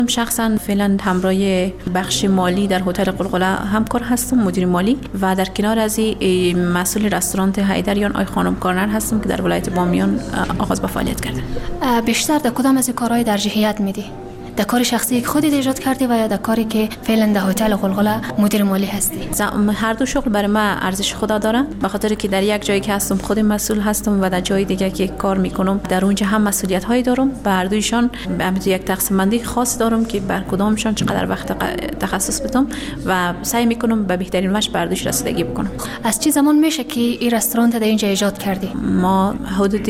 شخصا فعلا همراه بخش مالی در هتل قلقله همکار هستم، مدیر مالی، و در کنار از این مسئول رستوران حیدریان آی خانم کارنر هستم که در ولایت بامیان آغاز به فعالیت کرده. بیشتر در کدام از این کارهای ترجیحیت میدی؟ در کار شخصی که خودت ایجاد کردی و یا در کاری که فعلا در هتل قلقله مدیر مالی هستی؟ هر دو شغل برای من ارزش خدا داره، به خاطر که در یک جایی که هستم خود مسئول هستم و در جای دیگه که کار میکنم در اونجا هم مسئولیت هایی دارم. به هر دویشان یک تقسیم بندی خاص دارم که بر کدامشان چقدر وقت تخصص بدم و سعی میکنم به بهترین وجه بر دوش رسیدگی بکنم. از چه زمان میشه که این رستوران در اینجا ایجاد کردی؟ ما حدود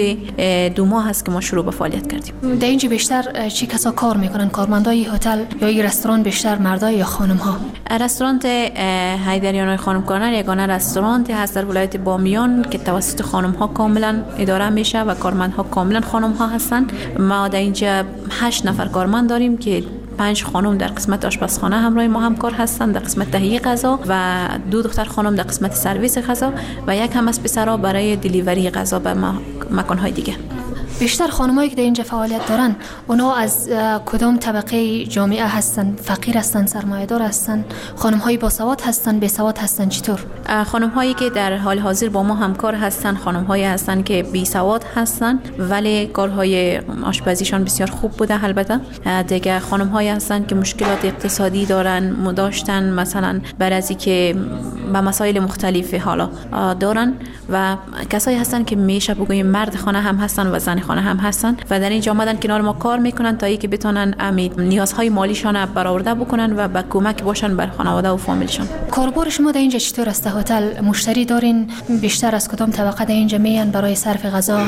2 ماه هست که ما شروع به فعالیت کردیم. در اینجا بیشتر چی کسا کار میکنن؟ کارمندای هتل یا این رستوران بیشتر مردای یا خانم ها؟ رستوران حیدریان خانم کارنر یگانه رستوران هست در ولایت بامیان که توسط خانم ها کاملا اداره میشه و کارمندها کاملا خانم ها هستند. ما در اینجا 8 نفر کارمند داریم که 5 خانم در قسمت آشپزخانه همراه ما همکار هستند در قسمت تهیه غذا و 2 دختر خانم در قسمت سرویس غذا و یک هم از پسرها برای دلیوری غذا به مکان‌های دیگه. بیشتر خانمایی که در اینجا فعالیت دارن اونا از کدام طبقه جامعه هستن؟ فقیر هستن، سرمایه‌دار هستن، خانم‌های باسواد هستن، بی‌سواد هستن؟ چطور؟ خانم‌هایی که در حال حاضر با ما همکار هستن خانم‌هایی هستن که بی‌سواد هستن ولی کارهای آشپزیشان بسیار خوب بوده. البته دیگه خانم‌هایی هستن که مشکلات اقتصادی دارن داشتن، مثلا بعد از اینکه با مسائل مختلف حالا دارن، و کسایی هستن که میشه بگویم مرد خانه هم هستن و زن خانه هم هستن و در اینجا آمدن کنار ما کار میکنن تا اینکه بتونن نیازهای مالیشان برآورده بکنن و به کمک باشن بر خانواده و فامیلشان. کاربار شما در اینجا چطور است؟ هتل مشتری دارین؟ بیشتر از کدام طبقه در اینجا میان برای صرف غذا؟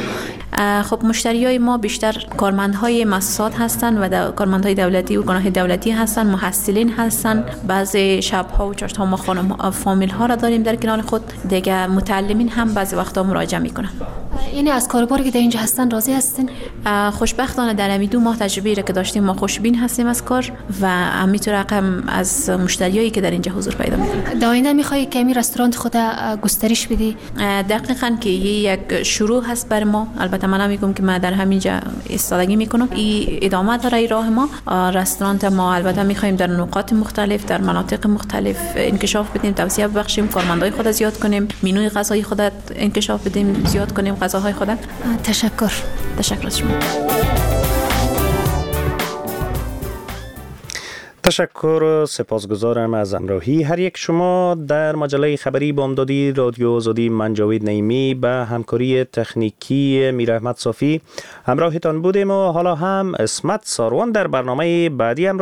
خب مشتریای ما بیشتر کارمندهای مؤسسات هستن و کارمندهای دولتی و ارگان‌های دولتی هستن، محصلین هستن. بعضی شب‌ها و چاشت‌ها ما خانم فامیل ها را داریم در کنار خود. دیگه متعلمین هم بعضی وقتا مراجعه میکنن. یعنی از کارباری که در اینجا هستن راضی هستین؟ خوشبختانه در همین 2 ماه تجربه‌ای را که داشتیم ما خوشبین هستیم از کار و همینطور رقم از مشتریایی که در اینجا حضور پیدا میکنن. در آینده میخوای که این رستوران خود گسترش بدی؟ دقیقاً که یک شروع هست بر ما. البته من میگم که ما در همینجا ایستادگی میکنم. این ادامه داره این راه ما. رستوران ما البته میخوایم در نقاط مختلف در مناطق مختلف انکشاف بدیم، توسعه ببخشیم، کارمندای خود زیاد کنیم، منوی غذایی خود انکشاف بدیم، زیاد کنیم غذاهای خود. تشکر از شما. تشکر و سپاسگزارم از همراهی هر یک شما در مجله خبری بامدادی رادیو آزادی. من جاوید نعیمی به همکاری تکنیکی میر احمد صافی همراهتان بودیم و حالا هم اسمت ساروان در برنامه بعدی